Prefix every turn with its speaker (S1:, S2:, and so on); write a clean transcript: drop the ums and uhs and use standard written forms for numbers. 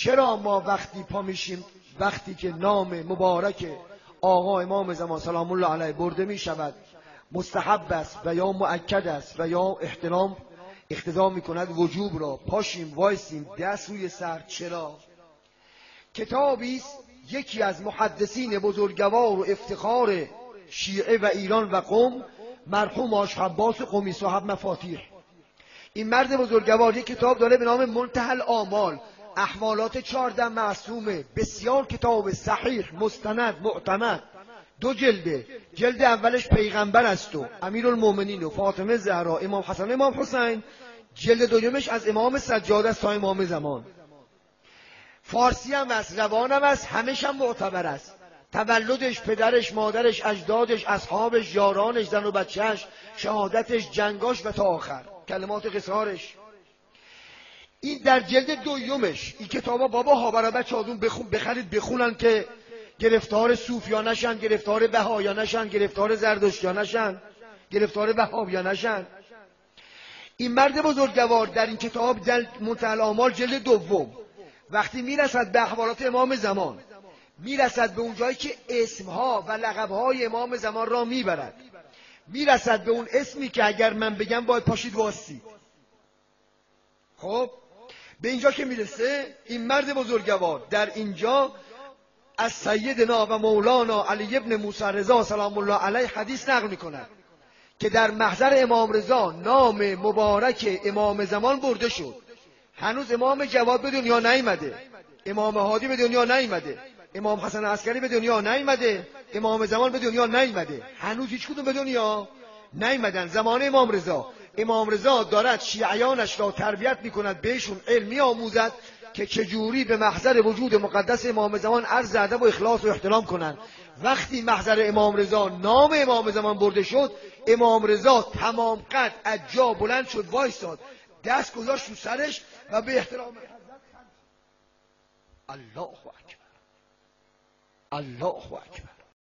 S1: چرا ما وقتی پا میشیم، وقتی که نام مبارک آقا امام زمان سلام الله علیه برده می شود مستحب است و یا مؤکد است و یا احترام اقتضا می کند وجوب را، پاشیم وایسیم دست روی سر؟ چرا؟ کتابی است یکی از محدثین بزرگوار و افتخار شیعه و ایران و قم، مرحوم حاج عباس قمی صاحب مفاتیح. این مرد بزرگوار یک کتاب داره به نام منتهی الآمال، احوالات 14 معصومه، بسیار کتاب صحیح مستند معتمد، 2 جلده. جلد اولش پیغمبر است و امیرالمومنین و فاطمه زهرا، امام حسن امام حسین. جلد دومش از امام سجاد است تا امام زمان. فارسی هم است، روان هم است، همش هم معتبر است. تولدش، پدرش، مادرش، اجدادش، اصحابش، یارانش، زن و بچهش، شهادتش، جنگاش و تا آخر کلمات قصارش. این در جلد دومش این کتابا بابا ها برای بچه‌هاتون بخرید بخونن که گرفتار صوفیا نشن، گرفتار بهایا نشن، گرفتار زردشتیا نشن، گرفتار وهابیا نشن. این مرد بزرگوار در این کتاب منتهی الآمال جلد دوم وقتی میرسد به احوالات امام زمان، میرسد به اون جایی که اسمها و لقبهای امام زمان را میبرد، میرسد به اون اسمی که اگر من بگم باید پاشید واسید. خب به اینجا که میرسه این مرد بزرگوار در اینجا از سیدنا و مولانا علی ابن موسی رضا سلام الله علیه حدیث نقل میکند که در محضر امام رضا نام مبارک امام زمان برده شد. هنوز امام جواد به دنیا نیامده، امام هادی به دنیا نیامده، امام حسن عسکری به دنیا نیامده، امام زمان به دنیا نیامده، هنوز هیچ کدوم به دنیا نیامدن. زمان امام رضا دارد شیعیانش را تربیت میکند، بهشون علم آموزد که چجوری به محضر وجود مقدس امام زمان عرض ادب و اخلاص و احترام کنند. وقتی محضر امام رضا نام امام زمان برده شد، امام رضا تمام قد از جا بلند شد، وایساد، دست گذاشت رو سرش و به احترام حضرت الله اکبر، الله اکبر.